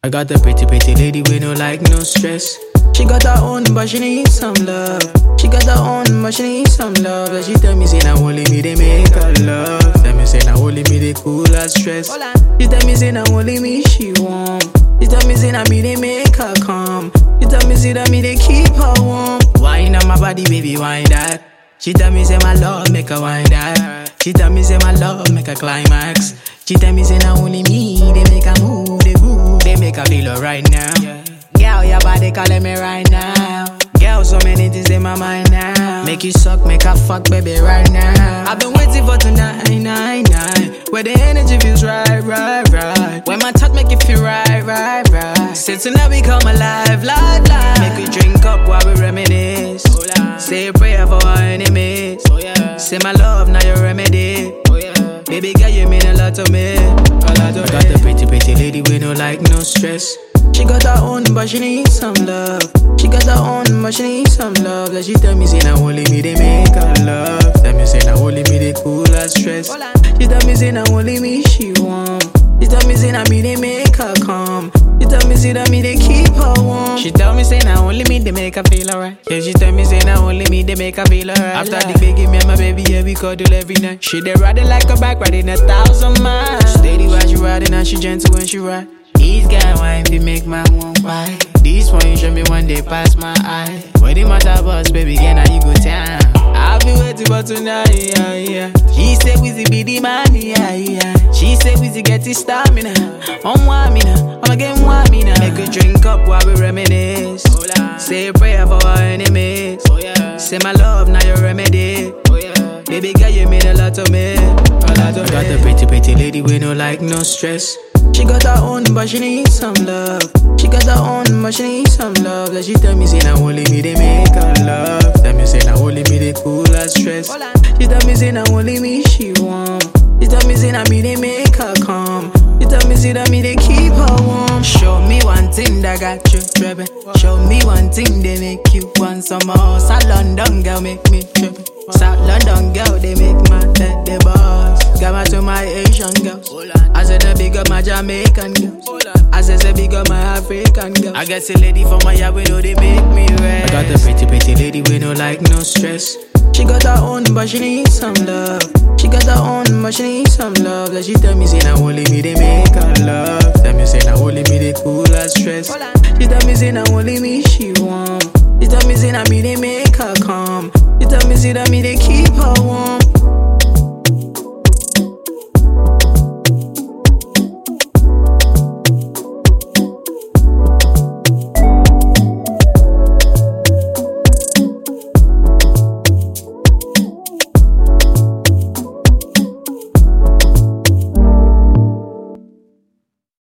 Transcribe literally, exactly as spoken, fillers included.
I got the pretty, pretty lady with no like, no stress. She got her own, but she needs some love. She got her own, but she needs some love. And she tell me, say, now only me, they make her love. Tell me, say, now only me, they cool her stress. She tell me, say, now only me, she warm. She tell me, say, now me, they make her calm. She tell me, say, that me, they keep her warm. Wine on my body, baby, wine that. She tell me, say, my love, make her wine that. She tell me, say, my love, make her climax. She tell me, say, now only me, they make her move, they move, they make her feel alright now. Girl, your body calling me right now. Girl, so many things in my mind now. Make you suck, make her fuck, baby, right now. I've been waiting for tonight, nine, nine. Where the energy feels right, right, right. When my touch make you feel right, right, right. Say tonight we come alive, live, live. Make we drink up while we reminisce. Say a prayer for our enemies. Say my love, now your remedy. Baby girl, you mean a lot to me. A lot to I got me. The pretty, pretty lady with no like, no stress. She got her own, but she needs some love. She got her own, but she needs some love. That she tell me, say, now only me, they make her love. Tell me, say, now only me, they cool her stress. She tell me, say, now only me, she warm. She tell me, say, now me, they make her calm. She tell me, say, that me, they keep her warm. She tell me, say, now only me, they make her feel alright. Yeah, she tell me, say, now only me, they make her feel alright. After the baby, me and my baby, yeah, we cuddle every night. She they riding like a bike, riding a thousand miles. Steady while she riding, and she gentle when she ride. These guy wine fi make my one why. This one you show me one day pass my eye. When the matter bus, baby, again now you go down. I'll be waiting for tonight, yeah, yeah. She say Wizzy be the man, yeah, yeah. She say Wizzy get his stamina. On one me now, I'm again one me now. Make a drink up while we reminisce. Say a prayer for our enemies. Say my love, now your remedy. Baby girl, you mean a lot to me. A lot to I got me. The pretty, pretty lady with no like, no stress. She got her own, but she needs some love. She got her own, but she needs some love. That she tell me, say, now only me, they make her love. Tell me, say, now only me, they cool her stress. She tell me, say, now only me, she warm. She tell me, say, now me, they make her calm. She tell me, say, that me, they keep her warm. Show me one thing that got you tripping. Show me one thing they make you want some more. South London girl make me tripping. South London girl, they make my head the boss. Got my to my Asian girls. I said the big up my Jamaican girls. I said the big up my African girls. I guess a lady from my yard, we know they make me red. I got the pretty, pretty lady with no like, no stress. She got her own, but she needs some love. She got her own, but she needs some love. That she tell me, say, now only me, they make her love. Tell me, say, now only me, they cool her stress. She tell me, say, now only me, she warm. She tell me, say, now me, they make her calm. She tell me, say, that me, they keep her warm.